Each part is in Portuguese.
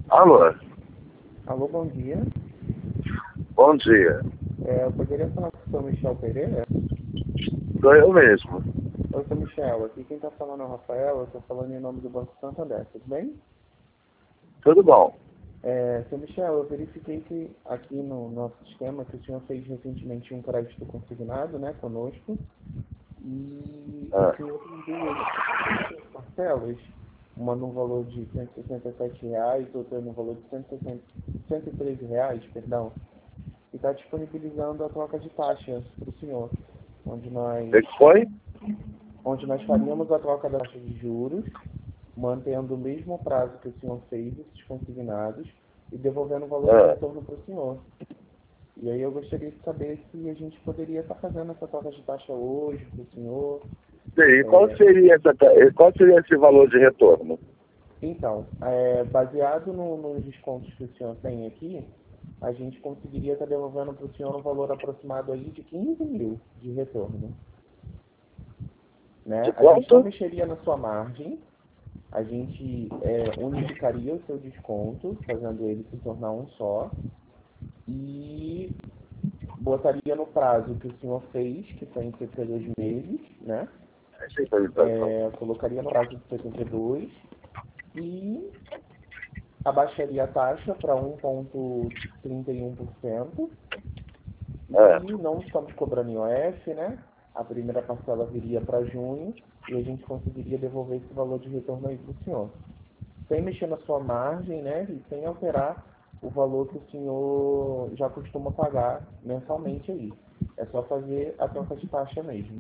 Alô, Alô, bom dia. bom dia. Eu poderia falar com o seu Michel Pereira? Sou eu mesmo. Oi, seu Michel. Aqui quem está falando é o Rafael. Eu estou falando em nome do Banco Santander, tudo bem? Tudo bom? Seu Michel, eu verifiquei que aqui no nosso sistema que o senhor fez recentemente um crédito consignado, né, conosco. E o Ah, senhor tem duas parcelas, uma no valor de R$ 167, outra no valor de R$ 113, perdão. E está disponibilizando a troca de taxa para o senhor, onde o nós que foi? faríamos a troca da taxa de juros, mantendo o mesmo prazo que o senhor fez, esses consignados, e devolvendo o valor de Ah, retorno para o senhor. E aí eu gostaria de saber se a gente poderia estar fazendo essa troca de taxa hoje para o senhor. sim, É, qual seria esse valor de retorno? Então, baseado nos descontos que o senhor tem aqui, a gente conseguiria estar devolvendo para o senhor um valor aproximado aí de 15 mil de retorno. De Né? A gente não quanto? mexeria na sua margem, a gente unificaria o seu desconto, fazendo ele se tornar um só, e botaria no prazo que o senhor fez, que foi em 72 meses, né? Essa atualização. Colocaria no prazo de 72 e abaixaria a taxa para 1,31% Ah, e não estamos cobrando IOF, né? A primeira parcela viria para junho e a gente conseguiria devolver esse valor de retorno aí para o senhor. Sem mexer na sua margem, né? E sem alterar o valor que o senhor já costuma pagar mensalmente aí. É só fazer a troca de taxa mesmo.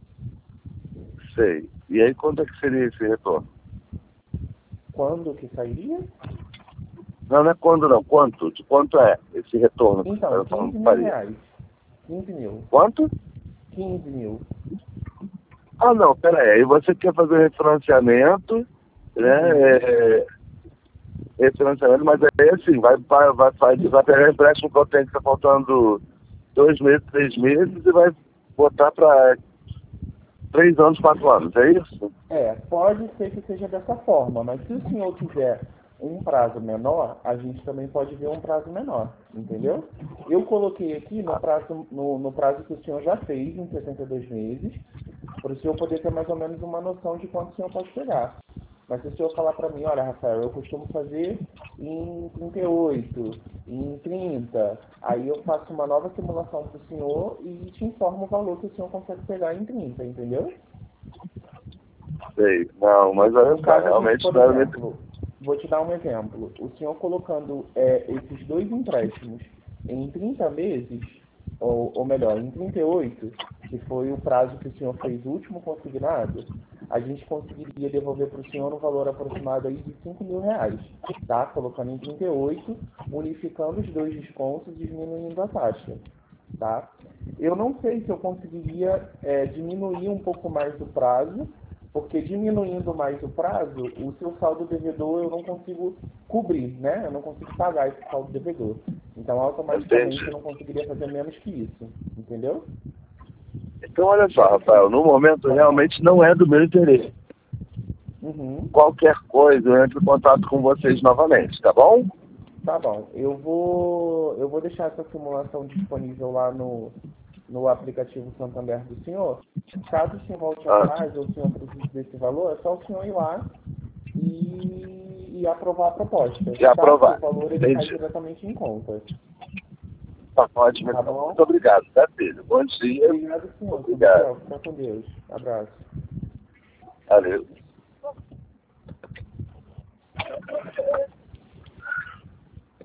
sei. E aí quanto é que seria esse retorno? Quando que sairia? Não, não é quando não, quanto? De quanto é esse retorno que você Então, está falando 15 que mil faria? reais. 15 mil. Quanto? 15 mil. Ah, não, pera aí. Aí você quer fazer refinanciamento, né? Uhum. Refinanciamento, mas aí assim, vai pegar empréstimo que eu tenho que tá faltando 2 meses, 3 meses e vai botar para 3 anos, 4 anos, é isso? Pode ser que seja dessa forma, mas se o senhor quiser um prazo menor, a gente também pode ver um prazo menor, entendeu? Eu coloquei aqui no prazo que o senhor já fez, em 72 meses, para o senhor poder ter mais ou menos uma noção de quanto o senhor pode pegar. Mas se o senhor falar para mim, olha, Rafael, eu costumo fazer em 38, em 30, aí eu faço uma nova simulação para o senhor e te informo o valor que o senhor consegue pegar em 30, entendeu? Sei. Não, mas olha No só, caso, a gente, realmente por não é muito. exemplo, vou te dar um exemplo. O senhor colocando esses dois empréstimos em 30 meses, ou melhor, em 38, que foi o prazo que o senhor fez o último consignado, a gente conseguiria devolver para o senhor um valor aproximado aí de 5 mil reais, tá? Colocando em 38, unificando os dois descontos e diminuindo a taxa, tá? Eu não sei se eu conseguiria diminuir um pouco mais do prazo, porque diminuindo mais o prazo, o seu saldo devedor eu não consigo cobrir, né? Eu não consigo pagar esse saldo devedor. Então, automaticamente, eu Entende? não conseguiria fazer menos que isso, entendeu? Então, olha só, Mas, Rafael, assim, no momento pode falar. realmente não é do meu interesse. Uhum, Qualquer coisa, eu entro em contato com vocês novamente, tá bom? tá bom. Eu vou deixar essa simulação disponível lá no aplicativo Santander do senhor. Caso o senhor volte Ah, atrás ou o senhor precise desse valor, é só o senhor ir lá e aprovar a proposta, e tá? Que o aprovar. valor ele cai Entendi. diretamente em conta, Tá ótimo, tá então. bom? Muito obrigado, tá, filho? Bom dia. Obrigado, senhor. Seu Obrigado. Michel, fica com Deus. Abraço. Valeu.